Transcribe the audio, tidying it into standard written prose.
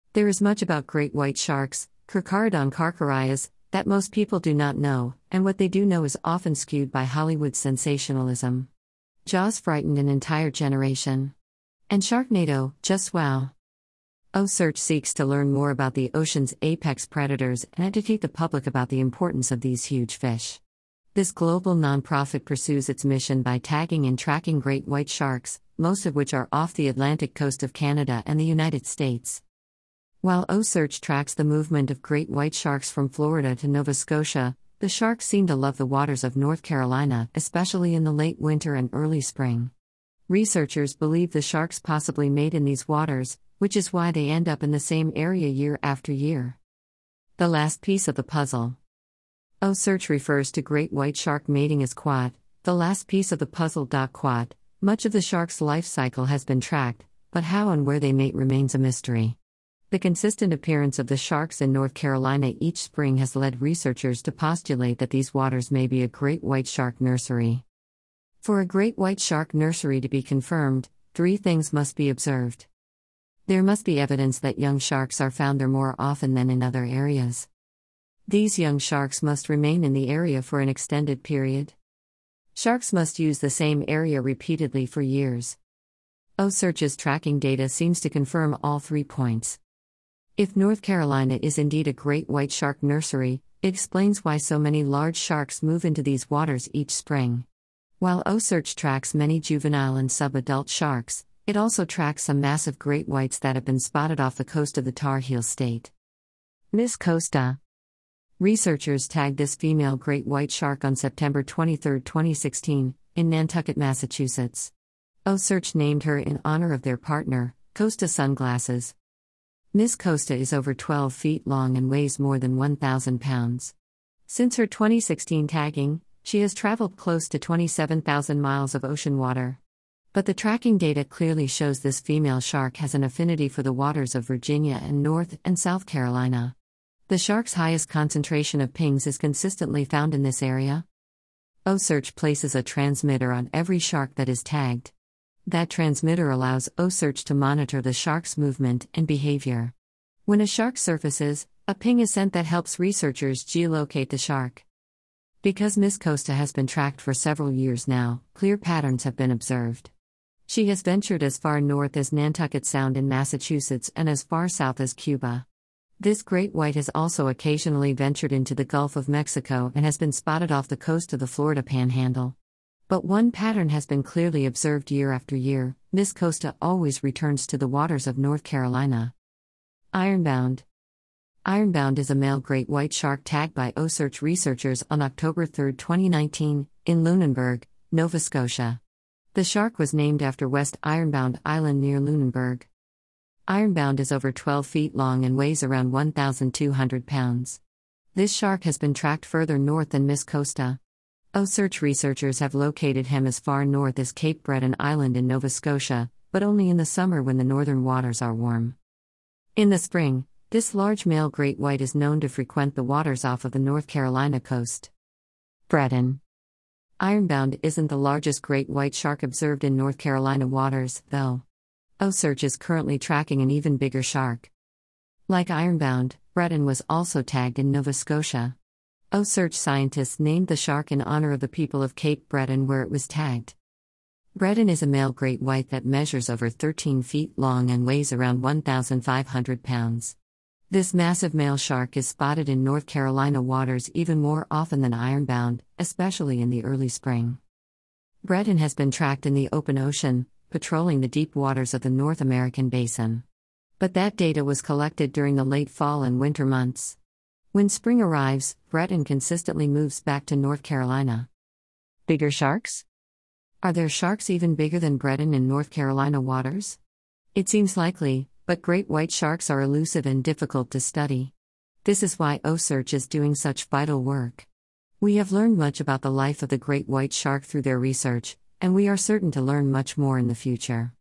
There is much about great white sharks, Carcharodon carcharias, that most people do not know, and what they do know is often skewed by Hollywood sensationalism. Jaws frightened an entire generation. And Sharknado, just wow. OCEARCH seeks to learn more about the ocean's apex predators and educate the public about the importance of these huge fish. This global nonprofit pursues its mission by tagging and tracking great white sharks, most of which are off the Atlantic coast of Canada and the United States. While OCEARCH tracks the movement of great white sharks from Florida to Nova Scotia, the sharks seem to love the waters of North Carolina, especially in the late winter and early spring. Researchers believe the sharks possibly mate in these waters, which is why they end up in the same area year after year. The last piece of the puzzle. OCEARCH refers to great white shark mating as quad, the last piece of the puzzle. Quad. Much of the shark's life cycle has been tracked, but how and where they mate remains a mystery. The consistent appearance of the sharks in North Carolina each spring has led researchers to postulate that these waters may be a great white shark nursery. For a great white shark nursery to be confirmed, 3 things must be observed. There must be evidence that young sharks are found there more often than in other areas. These young sharks must remain in the area for an extended period. Sharks must use the same area repeatedly for years. OCEARCH's tracking data seems to confirm all 3 points. If North Carolina is indeed a great white shark nursery, it explains why so many large sharks move into these waters each spring. While OCEARCH tracks many juvenile and subadult sharks, it also tracks some massive great whites that have been spotted off the coast of the Tar Heel State. Miss Costa. Researchers tagged this female great white shark on September 23, 2016, in Nantucket, Massachusetts. OCEARCH named her in honor of their partner, Costa Sunglasses. Miss Costa is over 12 feet long and weighs more than 1,000 pounds. Since her 2016 tagging, she has traveled close to 27,000 miles of ocean water. But the tracking data clearly shows this female shark has an affinity for the waters of Virginia and North and South Carolina. The shark's highest concentration of pings is consistently found in this area. OCEARCH places a transmitter on every shark that is tagged. That transmitter allows OCEARCH to monitor the shark's movement and behavior. When a shark surfaces, a ping is sent that helps researchers geolocate the shark. Because Miss Costa has been tracked for several years now, clear patterns have been observed. She has ventured as far north as Nantucket Sound in Massachusetts and as far south as Cuba. This great white has also occasionally ventured into the Gulf of Mexico and has been spotted off the coast of the Florida Panhandle. But one pattern has been clearly observed year after year: Miss Costa always returns to the waters of North Carolina. Ironbound. Ironbound is a male great white shark tagged by OCEARCH researchers on October 3, 2019, in Lunenburg, Nova Scotia. The shark was named after West Ironbound Island near Lunenburg. Ironbound is over 12 feet long and weighs around 1,200 pounds. This shark has been tracked further north than Miss Costa. OCEARCH researchers have located him as far north as Cape Breton Island in Nova Scotia, but only in the summer when the northern waters are warm. In the spring, this large male great white is known to frequent the waters off of the North Carolina coast. Breton. Ironbound isn't the largest great white shark observed in North Carolina waters, though. OCEARCH is currently tracking an even bigger shark. Like Ironbound, Breton was also tagged in Nova Scotia. OCEARCH scientists named the shark in honor of the people of Cape Breton where it was tagged. Breton is a male great white that measures over 13 feet long and weighs around 1,500 pounds. This massive male shark is spotted in North Carolina waters even more often than Ironbound, especially in the early spring. Breton has been tracked in the open ocean, patrolling the deep waters of the North American basin. But that data was collected during the late fall and winter months. When spring arrives, Breton consistently moves back to North Carolina. Bigger sharks? Are there sharks even bigger than Breton in North Carolina waters? It seems likely, but great white sharks are elusive and difficult to study. This is why OCEARCH is doing such vital work. We have learned much about the life of the great white shark through their research, and we are certain to learn much more in the future.